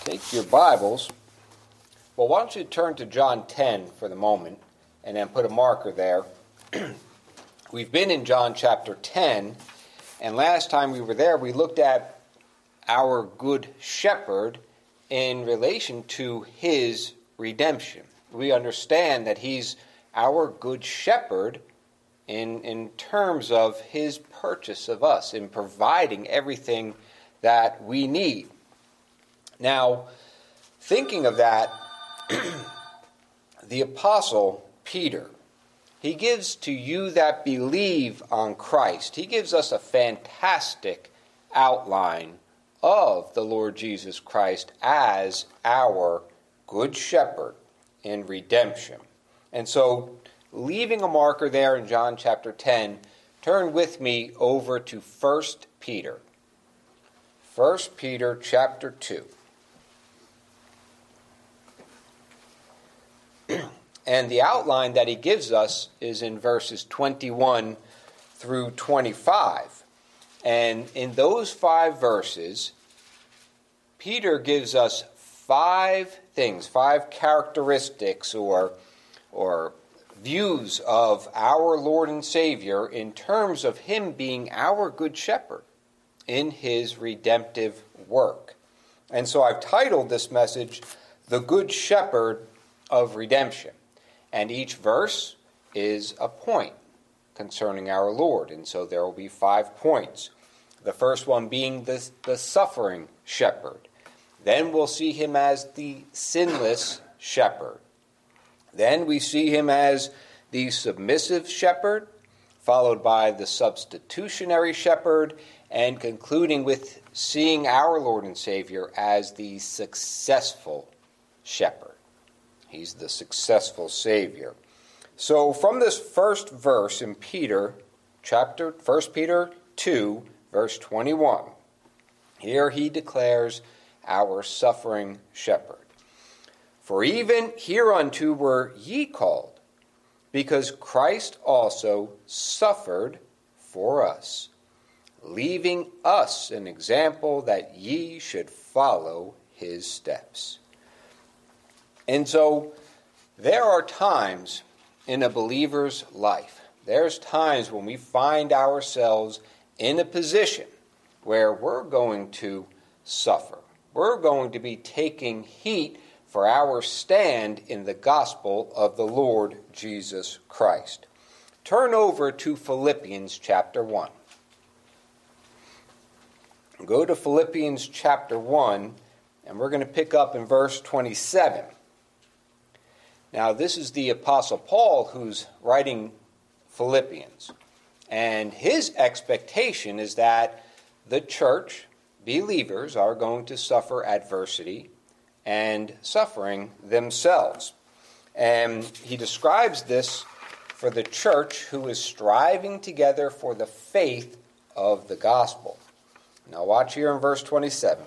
take your Bibles. Well, why don't you turn to John 10 for the moment and then put a marker there. We've been in John chapter 10, and last time we were there, we looked at our good shepherd in relation to his redemption. We understand that he's our good shepherd in terms of his purchase of us, in providing everything that we need. Now, thinking of that, the Apostle Peter, he gives to you that believe on Christ, he gives us a fantastic outline of the Lord Jesus Christ as our good shepherd in redemption. And so, leaving a marker there in John chapter 10, turn with me over to 1 Peter. 1 Peter chapter 2. And the outline that he gives us is in verses 21 through 25. And in those 5 verses, Peter gives us 5 things, 5 characteristics or views of our Lord and Savior in terms of him being our good shepherd in his redemptive work. And so I've titled this message, The Good Shepherd of Redemption. And each verse is a point concerning our Lord. And so there will be 5 points. The first one being the suffering shepherd. Then we'll see him as the sinless shepherd. Then we see him as the submissive shepherd, followed by the substitutionary shepherd, and concluding with seeing our Lord and Savior as the successful shepherd. He's the successful Savior. So from this first verse in 1 Peter 2, verse 21, here he declares our suffering shepherd. For even hereunto were ye called, because Christ also suffered for us, leaving us an example that ye should follow his steps. And so there are times in a believer's life, there's times when we find ourselves in a position where we're going to suffer. We're going to be taking heat for our stand in the gospel of the Lord Jesus Christ. Turn over to Philippians chapter 1. Go to Philippians chapter 1, and we're going to pick up in verse 27. Now, this is the Apostle Paul who's writing Philippians. And his expectation is that the church, believers, are going to suffer adversity and suffering themselves. And he describes this for the church who is striving together for the faith of the gospel. Now watch here in verse 27.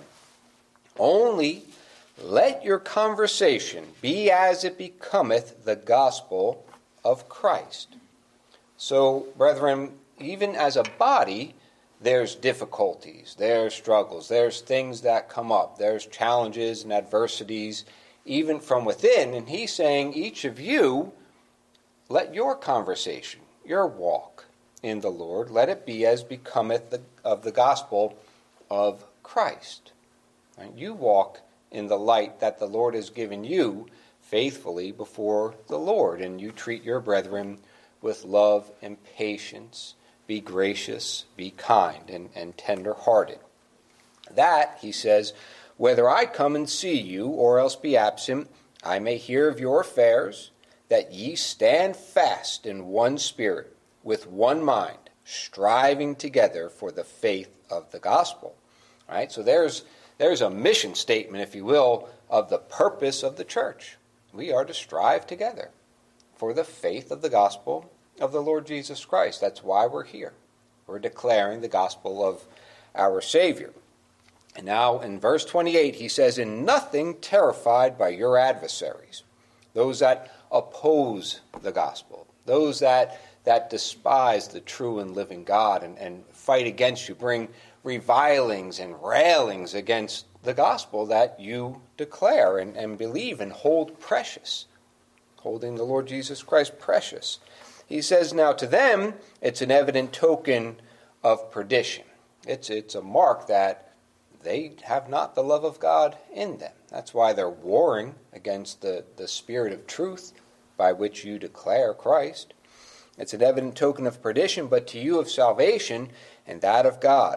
Only let your conversation be as it becometh the gospel of Christ. So, brethren, even as a body, there's difficulties, there's struggles, there's things that come up, there's challenges and adversities, even from within. And he's saying, each of you, let your conversation, your walk in the Lord, let it be as becometh of the gospel of Christ. Right? You walk in the light that the Lord has given you faithfully before the Lord, and you treat your brethren with love and patience. Be gracious, be kind, and tender-hearted. That, he says, whether I come and see you, or else be absent, I may hear of your affairs, that ye stand fast in one spirit, with one mind, striving together for the faith of the gospel. All right, so there's a mission statement, if you will, of the purpose of the church. We are to strive together for the faith of the gospel of the Lord Jesus Christ. That's why we're here. We're declaring the gospel of our Savior. And now in verse 28, he says, in nothing terrified by your adversaries, those that oppose the gospel, those that despise the true and living God and fight against you, bring revilings and railings against the gospel that you declare and believe and hold precious, holding the Lord Jesus Christ precious. He says, now to them, it's an evident token of perdition. It's a mark that they have not the love of God in them. That's why they're warring against the spirit of truth by which you declare Christ. It's an evident token of perdition, but to you of salvation and that of God.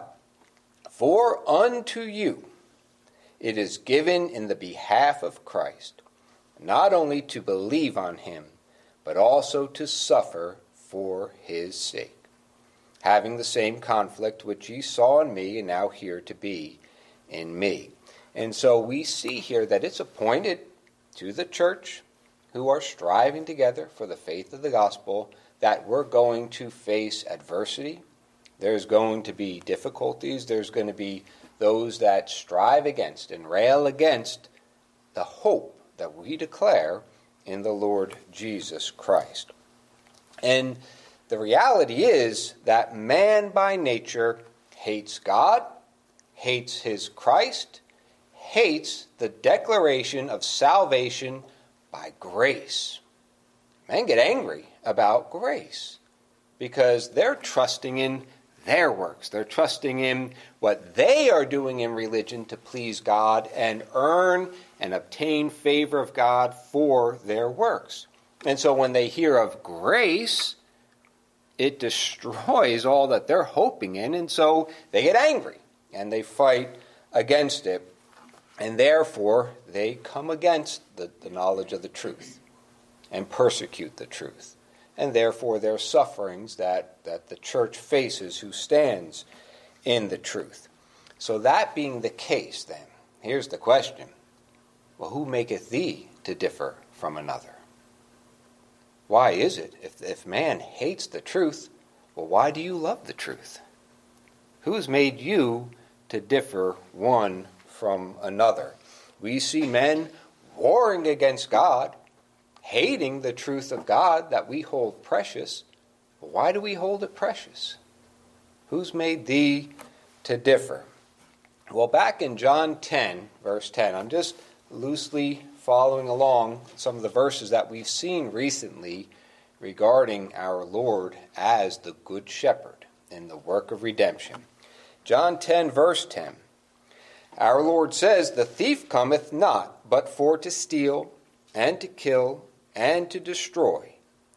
For unto you it is given in the behalf of Christ, not only to believe on him, but also to suffer for his sake, having the same conflict which ye saw in me and now hear to be in me. And so we see here that it's appointed to the church who are striving together for the faith of the gospel that we're going to face adversity. There's going to be difficulties. There's going to be those that strive against and rail against the hope that we declare in the Lord Jesus Christ. And the reality is that man by nature hates God, hates his Christ, hates the declaration of salvation by grace. Men get angry about grace because they're trusting in their works. They're trusting in what they are doing in religion to please God and earn and obtain favor of God for their works. And so when they hear of grace, it destroys all that they're hoping in, and so they get angry and they fight against it, and therefore they come against the knowledge of the truth and persecute the truth. And therefore there are sufferings that the church faces who stands in the truth. So that being the case, then, here's the question. Well, who maketh thee to differ from another? Why is it, if man hates the truth, well, why do you love the truth? Who's made you to differ one from another? We see men warring against God, hating the truth of God that we hold precious. But why do we hold it precious? Who's made thee to differ? Well, back in John 10, verse 10, I'm just loosely following along some of the verses that we've seen recently regarding our Lord as the Good Shepherd in the work of redemption. John 10, verse 10, our Lord says, the thief cometh not, but for to steal, and to kill, and to destroy.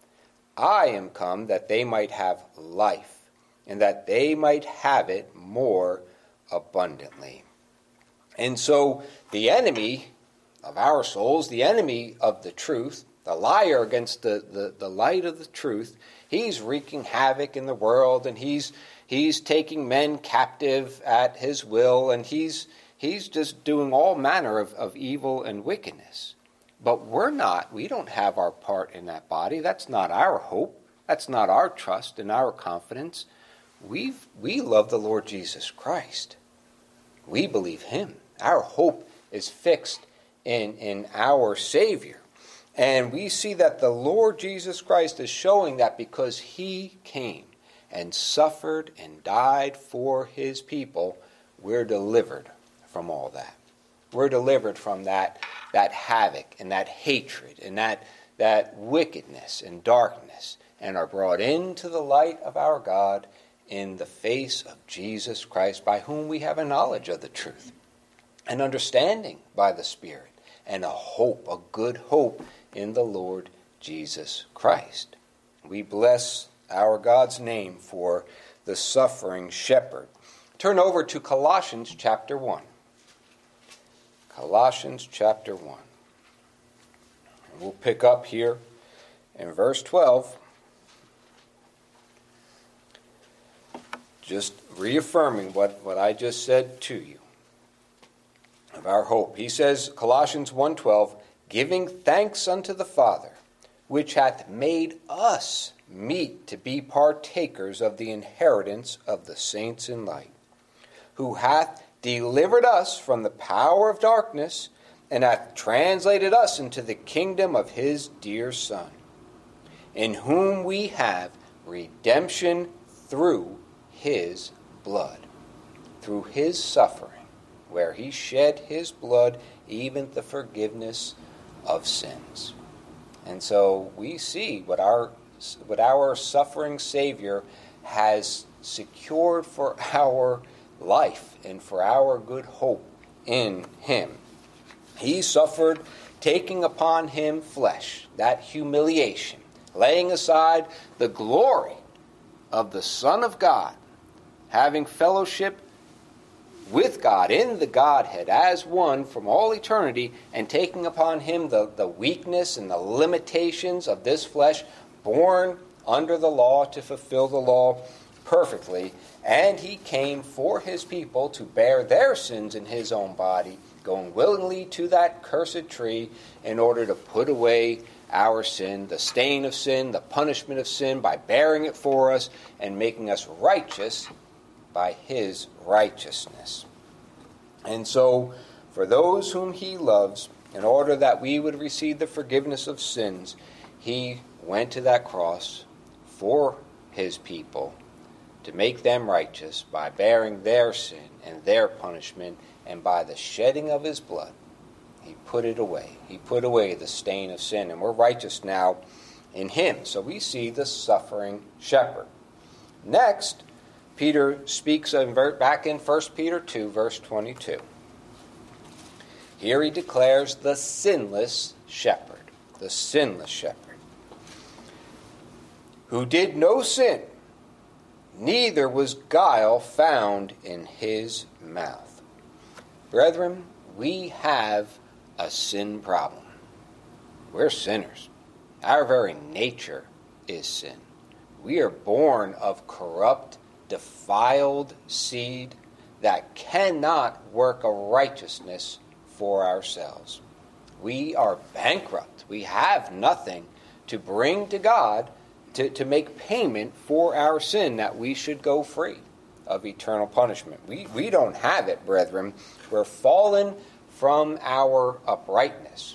I am come that they might have life, and that they might have it more abundantly. And so the enemy of our souls, the enemy of the truth, the liar against the light of the truth, he's wreaking havoc in the world, and he's taking men captive at his will, and he's just doing all manner of evil and wickedness. But we don't have our part in that body. That's not our hope. That's not our trust and our confidence. We love the Lord Jesus Christ. We believe him. Our hope is fixed in our Savior. And we see that the Lord Jesus Christ is showing that because he came and suffered and died for his people, we're delivered from all that. We're delivered from that havoc and that hatred and that wickedness and darkness, and are brought into the light of our God in the face of Jesus Christ, by whom we have a knowledge of the truth, an understanding by the Spirit, and a hope, a good hope in the Lord Jesus Christ. We bless our God's name for the suffering shepherd. Turn over to Colossians chapter 1. Colossians chapter 1. And we'll pick up here in verse 12. Just reaffirming what I just said to you of our hope. He says, Colossians 1:12, giving thanks unto the Father, which hath made us meet to be partakers of the inheritance of the saints in light, who hath delivered us from the power of darkness, and hath translated us into the kingdom of his dear Son, in whom we have redemption through his blood, through his suffering. where he shed his blood, even the forgiveness of sins. And so we see what our suffering Savior has secured for our life and for our good hope in him. He suffered, taking upon him flesh, that humiliation, laying aside the glory of the Son of God, having fellowship with God in the Godhead as one from all eternity, and taking upon him the weakness and the limitations of this flesh, born under the law to fulfill the law perfectly. And he came for his people to bear their sins in his own body, going willingly to that cursed tree in order to put away our sin, the stain of sin, the punishment of sin, by bearing it for us and making us righteous by his righteousness. And so, for those whom he loves, in order that we would receive the forgiveness of sins, he went to that cross for his people to make them righteous by bearing their sin and their punishment, and by the shedding of his blood, he put it away. He put away the stain of sin, and we're righteous now in him. So we see the suffering shepherd. Next, Peter speaks back in 1 Peter 2, verse 22. Here he declares the sinless shepherd, who did no sin, neither was guile found in his mouth. Brethren, we have a sin problem. We're sinners. Our very nature is sin. We are born of corrupt, defiled seed that cannot work a righteousness for ourselves. We are bankrupt. We have nothing to bring to God to make payment for our sin, that we should go free of eternal punishment. We don't have it, brethren. We're fallen from our uprightness.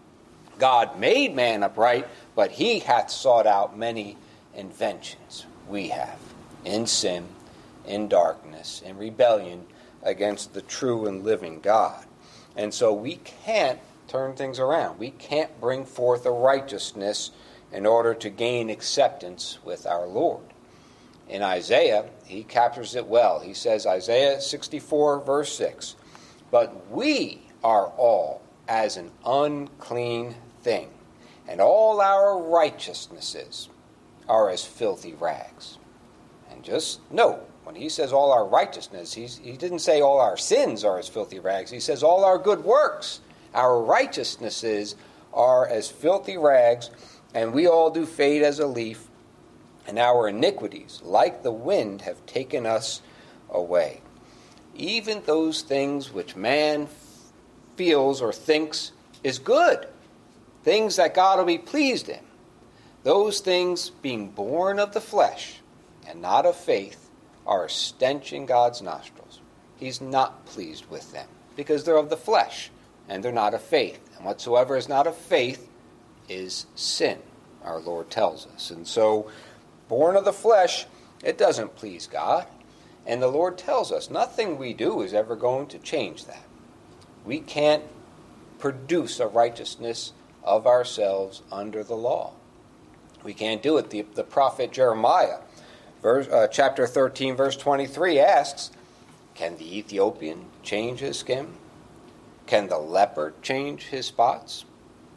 God made man upright, but he hath sought out many inventions. We have, in sin, in darkness, in rebellion against the true and living God. And so we can't turn things around. We can't bring forth a righteousness in order to gain acceptance with our Lord. In Isaiah, he captures it well. He says, Isaiah 64, verse 6, "But we are all as an unclean thing, and all our righteousnesses are as filthy rags." And just note, when he says all our righteousness, he didn't say all our sins are as filthy rags. He says all our good works, our righteousnesses, are as filthy rags, and we all do fade as a leaf, and our iniquities, like the wind, have taken us away. Even those things which man feels or thinks is good, things that God will be pleased in, those things, being born of the flesh and not of faith, are a stench in God's nostrils. He's not pleased with them because they're of the flesh and they're not of faith. And whatsoever is not of faith is sin, our Lord tells us. And so, born of the flesh, it doesn't please God. And the Lord tells us nothing we do is ever going to change that. We can't produce a righteousness of ourselves under the law. We can't do it. The prophet Jeremiah, chapter 13, verse 23, asks, can the Ethiopian change his skin? Can the leopard change his spots?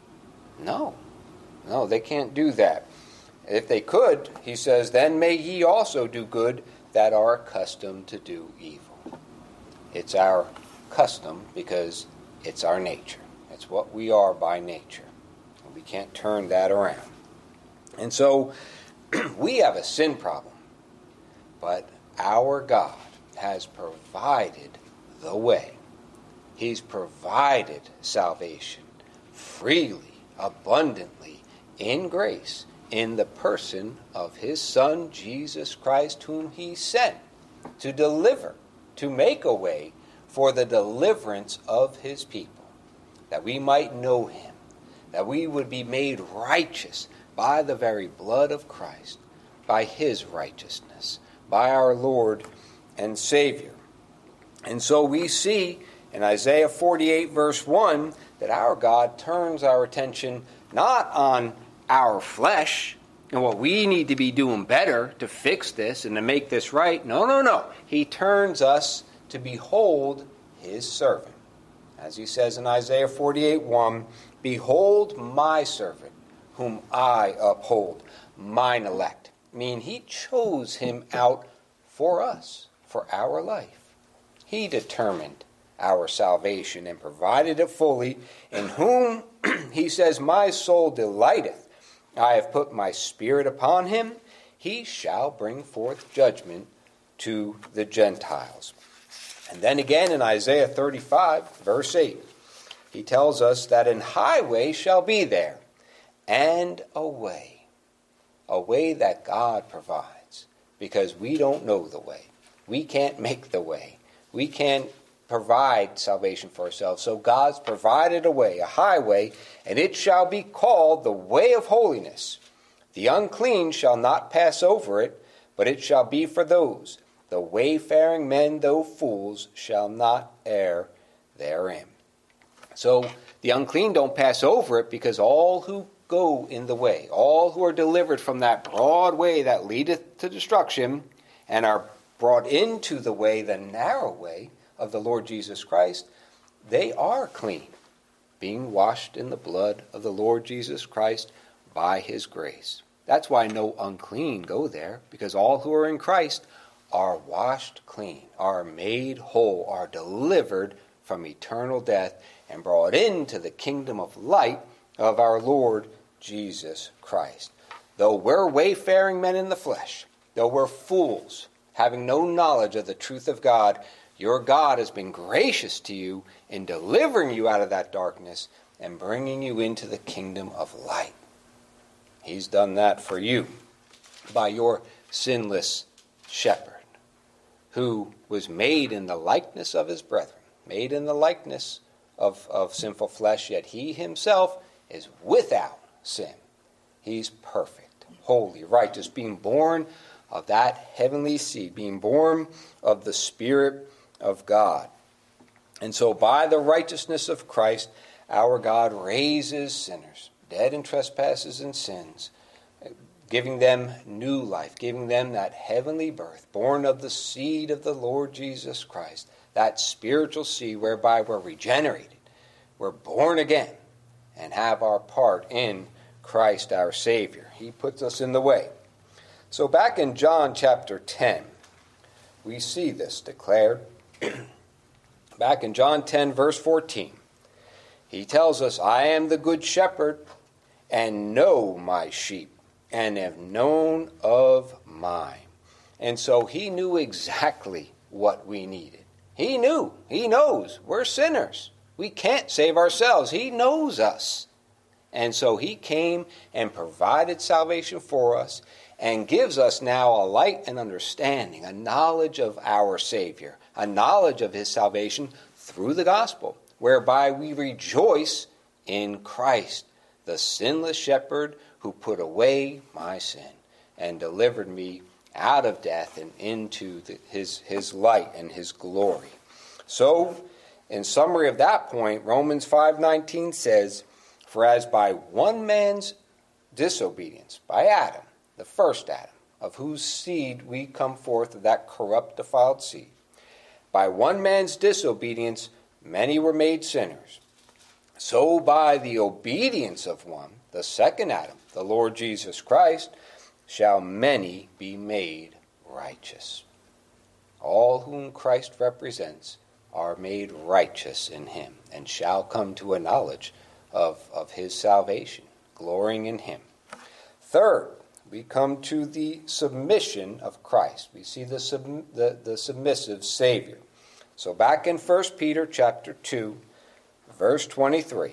No, they can't do that. If they could, he says, then may ye also do good that are accustomed to do evil. It's our custom because it's our nature. It's what we are by nature. And we can't turn that around. And so we have a sin problem. But our God has provided the way. He's provided salvation freely, abundantly, in grace, in the person of his Son, Jesus Christ, whom he sent to deliver, to make a way for the deliverance of his people, that we might know him, that we would be made righteous by the very blood of Christ, by his righteousness, by our Lord and Savior. And so we see in Isaiah 48 verse 1 that our God turns our attention not on our flesh and what we need to be doing better to fix this and to make this right. No. He turns us to behold his servant. As he says in Isaiah 48 1, behold my servant, whom I uphold, mine elect. Meaning he chose him out for us, for our life. He determined our salvation and provided it fully, in whom, he says, my soul delighteth. I have put my spirit upon him. He shall bring forth judgment to the Gentiles. And then again in Isaiah 35, verse 8, he tells us that an highway shall be there, and a way that God provides, because we don't know the way. We can't make the way. We can't provide salvation for ourselves. So God's provided a way, a highway, and it shall be called the way of holiness. The unclean shall not pass over it, but it shall be for those. The wayfaring men, though fools, shall not err therein. So the unclean don't pass over it, because all who go in the way, all who are delivered from that broad way that leadeth to destruction, and are brought into the way, the narrow way of the Lord Jesus Christ, they are clean, being washed in the blood of the Lord Jesus Christ by his grace. That's why no unclean go there, because all who are in Christ are washed clean, are made whole, are delivered from eternal death, and brought into the kingdom of light of our Lord Jesus Christ. Though we're wayfaring men in the flesh, though we're fools, having no knowledge of the truth of God, your God has been gracious to you in delivering you out of that darkness and bringing you into the kingdom of light. He's done that for you by your sinless shepherd, who was made in the likeness of his brethren, made in the likeness of sinful flesh, yet he himself is without sin. He's perfect, holy, righteous, being born of that heavenly seed, being born of the Spirit of God. And so by the righteousness of Christ, our God raises sinners, dead in trespasses and sins, giving them new life, giving them that heavenly birth, born of the seed of the Lord Jesus Christ, that spiritual seed whereby we're regenerated, we're born again, and have our part in Christ our Savior. He puts us in the way. So back in John chapter 10, we see this declared. Back in John 10, verse 14, he tells us, I am the good shepherd, and know my sheep, and have known of mine. And so he knew exactly what we needed. He knew. He knows. We're sinners. We can't save ourselves. He knows us. And so he came and provided salvation for us, and gives us now a light and understanding, a knowledge of our Savior, a knowledge of his salvation through the gospel, whereby we rejoice in Christ, the sinless shepherd who put away my sin and delivered me out of death and into his light and his glory. So, in summary of that point, Romans 5:19 says, for as by one man's disobedience, by Adam, the first Adam, of whose seed we come forth of that corrupt, defiled seed, by one man's disobedience many were made sinners. So by the obedience of one, the second Adam, the Lord Jesus Christ, shall many be made righteous. All whom Christ represents are made righteous in him, and shall come to a knowledge of his salvation, glorying in him. Third, we come to the submission of Christ. We see the submissive Savior. So back in 1 Peter chapter 2, verse 23.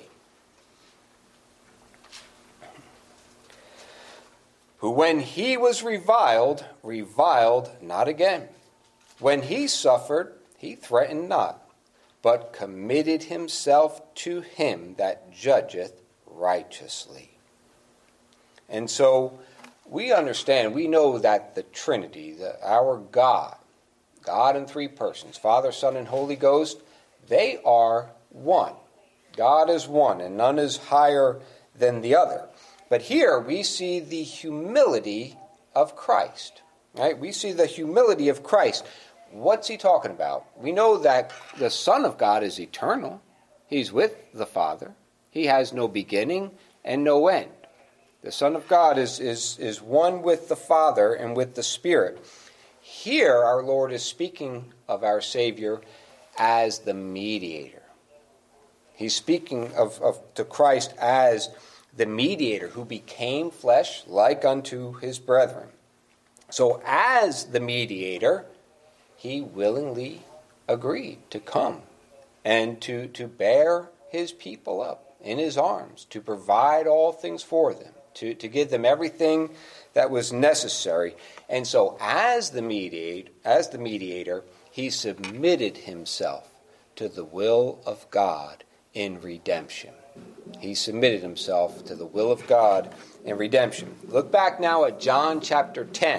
Who when he was reviled not again. When he suffered, he threatened not, but committed himself to him that judgeth righteously. And so we understand, we know that the Trinity, our God in three persons, Father, Son, and Holy Ghost, They are one. God is one, and none is higher than the other. But here we see the humility of Christ. Right? We see the humility of Christ. What's he talking about? We know that the Son of God is eternal. He's with the Father. He has no beginning and no end. The Son of God is one with the Father and with the Spirit. Here our Lord is speaking of our Savior as the mediator. He's speaking to Christ as the mediator who became flesh like unto his brethren. So as the mediator, he willingly agreed to come and to bear his people up in his arms, to provide all things for them, to give them everything that was necessary. And so as the mediator, he submitted himself to the will of God in redemption. He submitted himself to the will of God in redemption. Look back now at John chapter 10.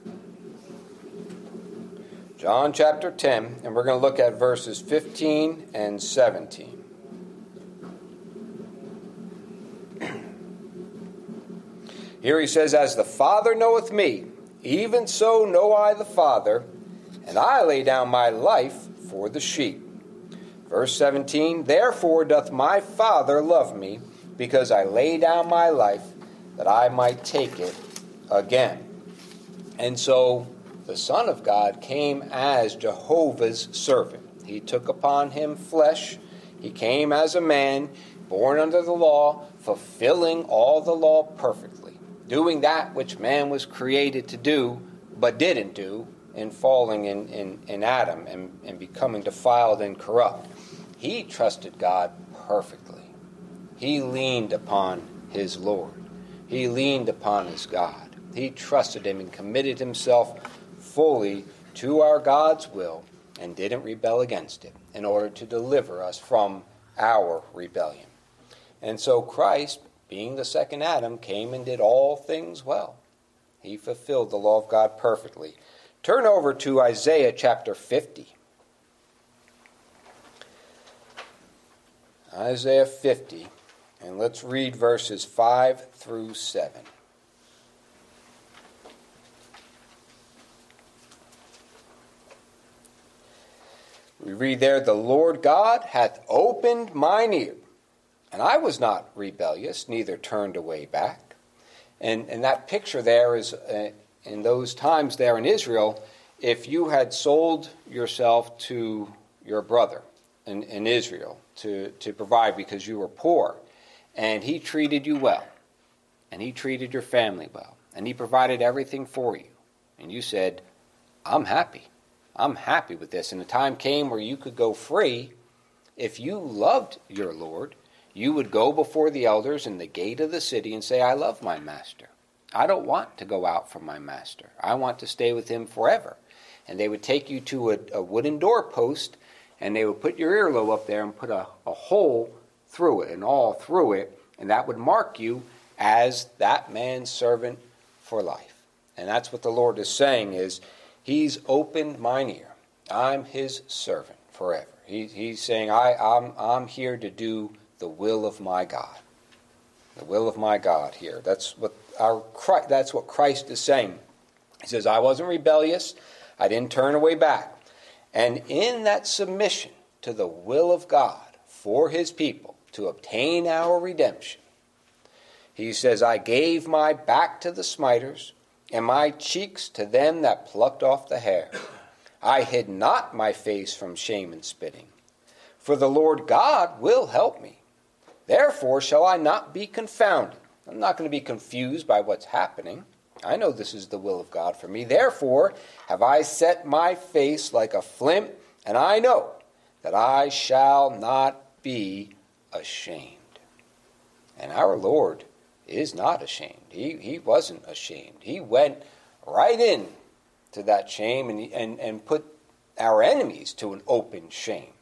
John chapter 10, and we're going to look at verses 15 and 17. Here he says, "As the Father knoweth me, even so know I the Father, and I lay down my life for the sheep." Verse 17, "Therefore doth my Father love me, because I lay down my life, that I might take it again." And so the Son of God came as Jehovah's servant. He took upon him flesh. He came as a man, born under the law, fulfilling all the law perfectly, doing that which man was created to do, but didn't do, in falling in Adam and becoming defiled and corrupt. He trusted God perfectly. He leaned upon his Lord. He leaned upon his God. He trusted him and committed himself fully to our God's will and didn't rebel against it in order to deliver us from our rebellion. And so Christ, being the second Adam, came and did all things well. He fulfilled the law of God perfectly. Turn over to Isaiah chapter 50. Isaiah 50, and let's read verses 5 through 7. We read there, "The Lord God hath opened mine ear, and I was not rebellious, neither turned away back." And that picture there is, in those times there in Israel, if you had sold yourself to your brother in Israel to provide because you were poor, and he treated you well, and he treated your family well, and he provided everything for you, and you said, I'm happy with this. And the time came where you could go free. If you loved your Lord, you would go before the elders in the gate of the city and say, I love my master. I don't want to go out from my master. I want to stay with him forever. And they would take you to a wooden doorpost, and they would put your earlobe up there and put a hole through it and all through it, and that would mark you as that man's servant for life. And that's what the Lord is saying is, He's opened mine ear. I'm his servant forever. He's saying, I'm here to do the will of my God. The will of my God here. That's what Christ is saying. He says, I wasn't rebellious. I didn't turn away back. And in that submission to the will of God for his people to obtain our redemption, he says, I gave my back to the smiters, and my cheeks to them that plucked off the hair. I hid not my face from shame and spitting. For the Lord God will help me. Therefore shall I not be confounded. I'm not going to be confused by what's happening. I know this is the will of God for me. Therefore have I set my face like a flint, and I know that I shall not be ashamed. And our Lord is not ashamed. He wasn't ashamed. He went right in to that shame and put our enemies to an open shame.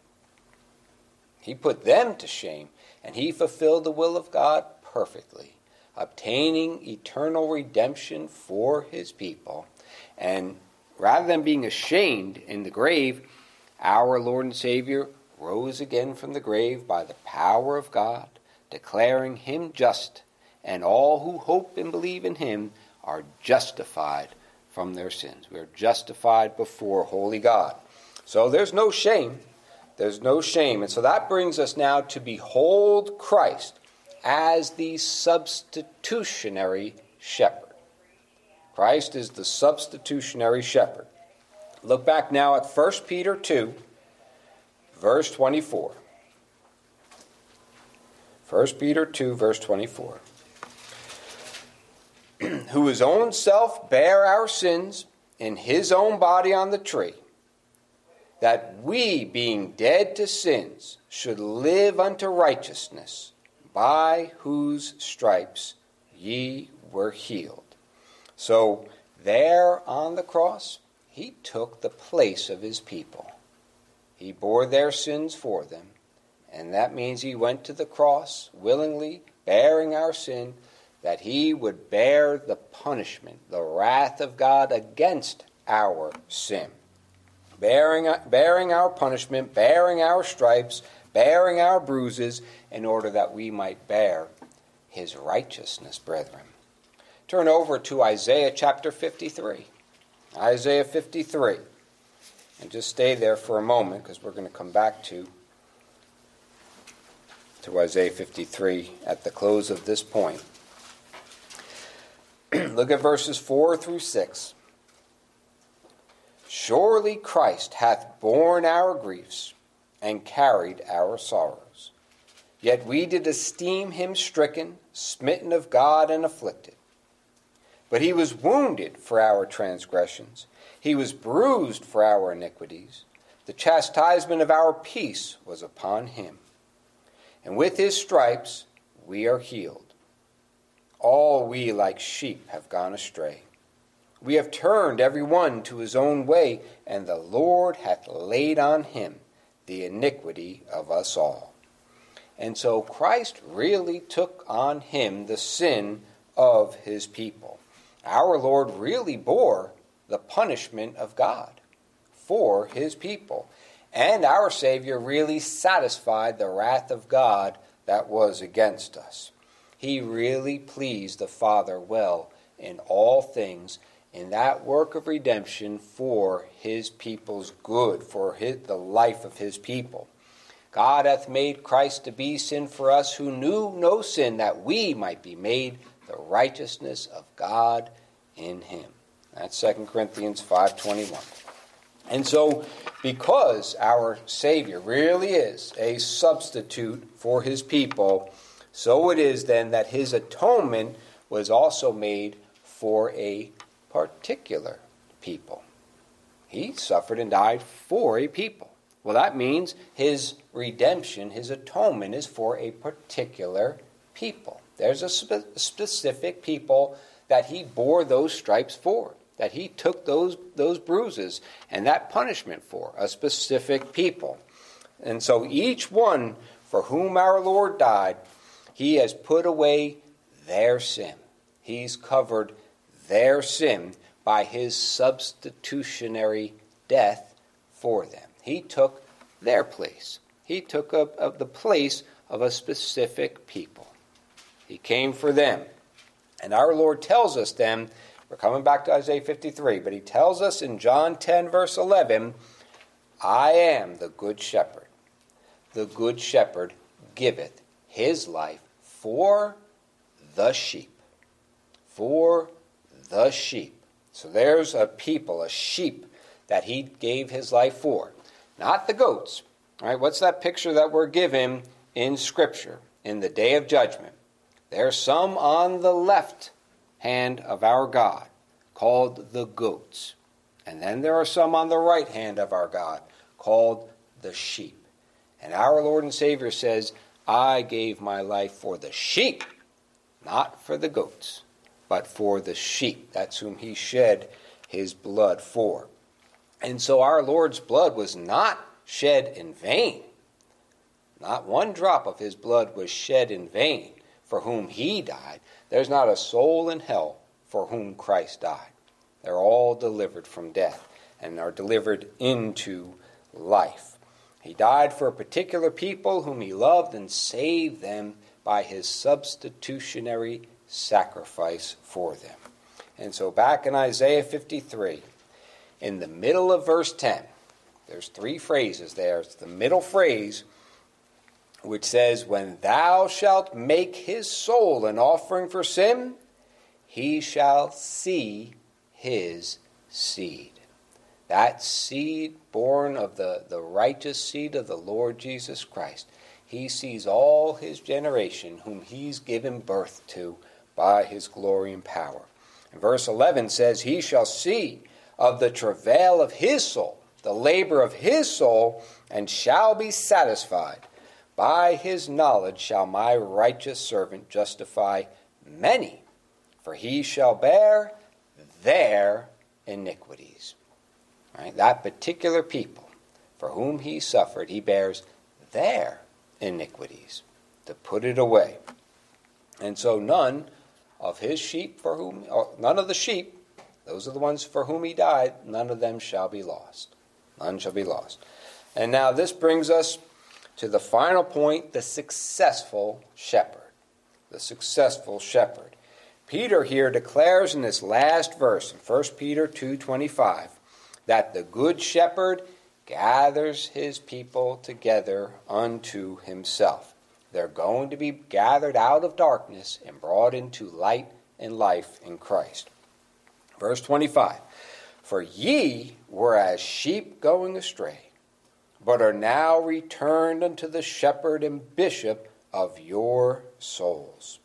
He put them to shame, and he fulfilled the will of God perfectly, obtaining eternal redemption for his people. And rather than being ashamed in the grave, our Lord and Savior rose again from the grave by the power of God, declaring him just, and all who hope and believe in him are justified from their sins. We are justified before holy God. So there's no shame. There's no shame. And so that brings us now to behold Christ as the substitutionary shepherd. Christ is the substitutionary shepherd. Look back now at 1 Peter 2, verse 24. 1 Peter 2, verse 24. Who his own self bare our sins in his own body on the tree, that we, being dead to sins, should live unto righteousness, by whose stripes ye were healed. So there on the cross, he took the place of his people. He bore their sins for them, and that means he went to the cross willingly, bearing our sin, that he would bear the punishment, the wrath of God against our sin. Bearing our punishment, bearing our stripes, bearing our bruises, in order that we might bear his righteousness, brethren. Turn over to Isaiah chapter 53. Isaiah 53. And just stay there for a moment, because we're going to come back to Isaiah 53 at the close of this point. Look at verses 4 through 6. Surely Christ hath borne our griefs and carried our sorrows. Yet we did esteem him stricken, smitten of God, and afflicted. But he was wounded for our transgressions. He was bruised for our iniquities. The chastisement of our peace was upon him. And with his stripes we are healed. All we like sheep have gone astray. We have turned every one to his own way, and the Lord hath laid on him the iniquity of us all. And so Christ really took on him the sin of his people. Our Lord really bore the punishment of God for his people. And our Savior really satisfied the wrath of God that was against us. He really pleased the Father well in all things, in that work of redemption for his people's good, for the life of his people. God hath made Christ to be sin for us who knew no sin, that we might be made the righteousness of God in him. That's 2 Corinthians 5:21. And so, because our Savior really is a substitute for his people, so it is then that his atonement was also made for a particular people. He suffered and died for a people. Well, that means his redemption, his atonement, is for a particular people. There's a specific people that he bore those stripes for, that he took those bruises and that punishment for, a specific people. And so each one for whom our Lord died, he has put away their sin. He's covered their sin by his substitutionary death for them. He took their place. He took up the place of a specific people. He came for them. And our Lord tells us then, we're coming back to Isaiah 53, but he tells us in John 10, verse 11, I am the good shepherd. The good shepherd giveth his life for the sheep. For the sheep. So there's a people, a sheep, that he gave his life for. Not the goats. All right, what's that picture that we're given in Scripture in the day of judgment? There's some on the left hand of our God called the goats. And then there are some on the right hand of our God called the sheep. And our Lord and Savior says, I gave my life for the sheep, not for the goats, but for the sheep. That's whom he shed his blood for. And so our Lord's blood was not shed in vain. Not one drop of his blood was shed in vain for whom he died. There's not a soul in hell for whom Christ died. They're all delivered from death and are delivered into life. He died for a particular people whom he loved and saved them by his substitutionary sacrifice for them. And so back in Isaiah 53, in the middle of verse 10, there's three phrases there. It's the middle phrase, which says, when thou shalt make his soul an offering for sin, he shall see his seed. That seed born of the righteous seed of the Lord Jesus Christ. He sees all his generation whom he's given birth to by his glory and power. And verse 11 says, he shall see of the travail of his soul, the labor of his soul, and shall be satisfied. By his knowledge shall my righteous servant justify many, for he shall bear their iniquities. Right? That particular people for whom he suffered, he bears their iniquities to put it away. And so none of the sheep, those are the ones for whom he died, none of them shall be lost. None shall be lost. And now this brings us to the final point, the successful shepherd. The successful shepherd. Peter here declares in this last verse, in 1 Peter 2:25, that the good shepherd gathers his people together unto himself. They're going to be gathered out of darkness and brought into light and life in Christ. Verse 25, for ye were as sheep going astray, but are now returned unto the shepherd and bishop of your souls.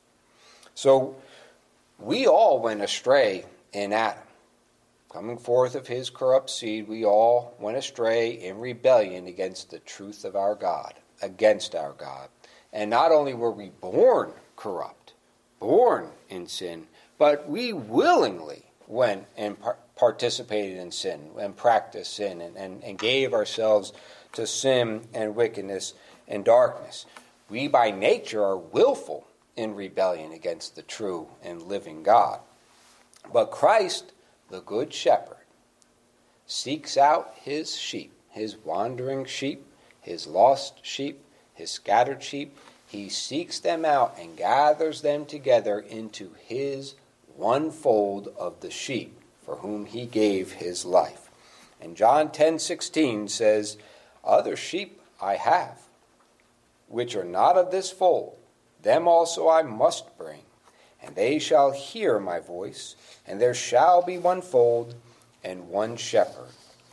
So we all went astray in Adam. Coming forth of his corrupt seed, we all went astray in rebellion against the truth of our God, against our God. And not only were we born corrupt, born in sin, but we willingly went and participated in sin and practiced sin and gave ourselves to sin and wickedness and darkness. We by nature are willful in rebellion against the true and living God. But Christ, the good shepherd, seeks out his sheep, his wandering sheep, his lost sheep, his scattered sheep. He seeks them out and gathers them together into his one fold of the sheep for whom he gave his life. And John 10:16 says, other sheep I have, which are not of this fold, them also I must bring, and they shall hear my voice, and there shall be one fold and one shepherd.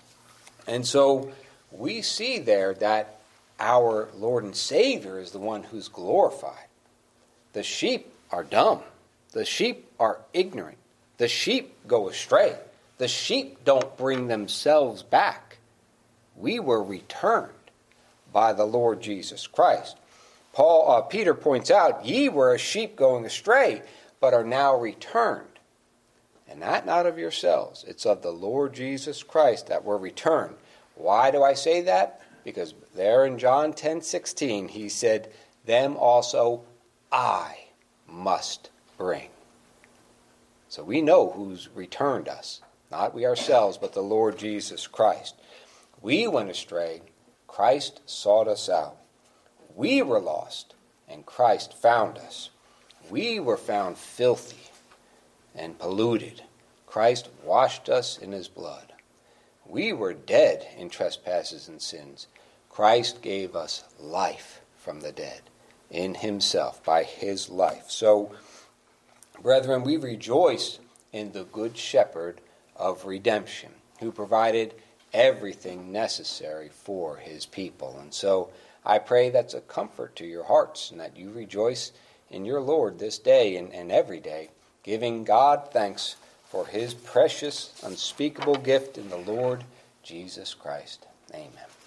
And so we see there that our Lord and Savior is the one who's glorified. The sheep are dumb. The sheep are ignorant. The sheep go astray. The sheep don't bring themselves back. We were returned by the Lord Jesus Christ. Peter points out, ye were as sheep going astray, but are now returned. And that not of yourselves. It's of the Lord Jesus Christ that we're returned. Why do I say that? Because there in John 10:16, he said, them also I must bring. So we know who's returned us. Not we ourselves, but the Lord Jesus Christ. We went astray. Christ sought us out. We were lost, and Christ found us. We were found filthy and polluted. Christ washed us in his blood. We were dead in trespasses and sins. Christ gave us life from the dead in himself by his life. So, brethren, we rejoice in the good shepherd of redemption who provided everything necessary for his people. And so I pray that's a comfort to your hearts and that you rejoice in your Lord this day and every day, giving God thanks for his precious, unspeakable gift in the Lord Jesus Christ. Amen.